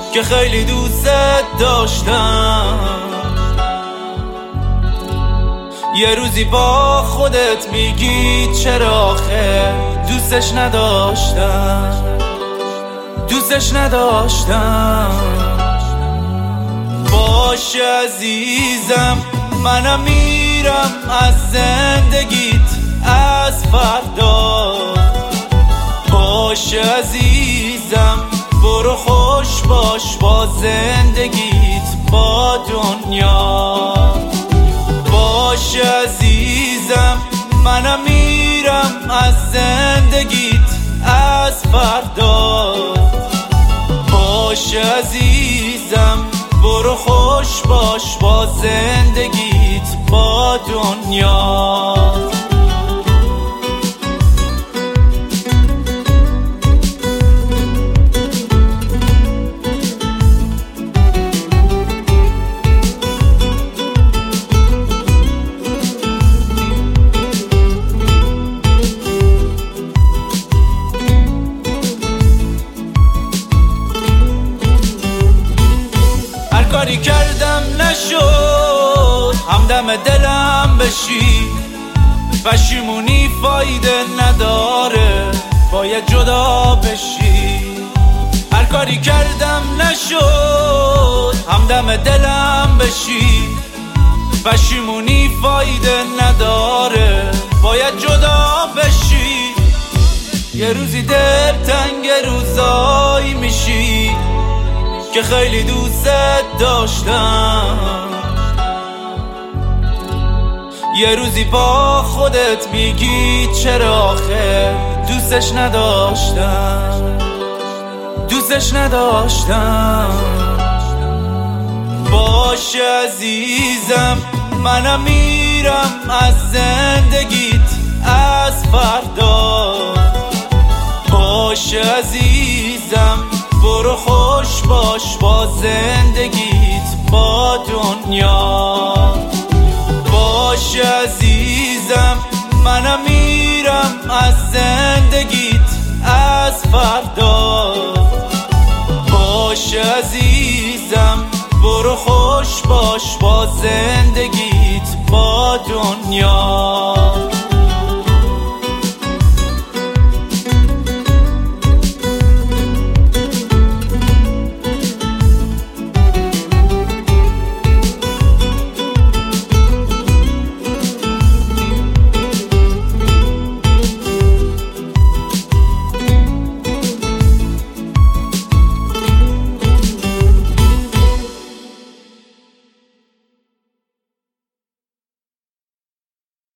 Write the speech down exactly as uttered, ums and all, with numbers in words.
که خیلی دوست داشتم. یه روزی با خودت میگی چرا آخه دوستش نداشتم، دوستش نداشتم. باشه عزیزم، منم میرم از زندگیت از فردا. باشه عزیزم، برو خوش باش با زندگیت با دنیا. باشه عزیزم، منم میرم از زندگیت از فردا. باشه عزیزم، برو خوش باش با زندگیت با دنیا. کاری کردم نشد همدم دلم بشی، پشیمونی فایده نداره باید جدا بشی. هر کاری کردم نشد همدم دلم بشی، پشیمونی فایده نداره باید جدا بشی. یه روزی دل تنگ روزایی میشی که خیلی دوست داشتم. یه روزی با خودت میگی چرا آخه دوستش نداشتم، دوستش نداشتم. باشه عزیزم، منم میرم از زندگیت از فردا. باشه عزیزم، برو خوش باش با زندگیت با دنیا. باشه عزیزم، منم میرم از زندگیت از فردا. باشه عزیزم، برو خوش باش با زندگیت با دنیا.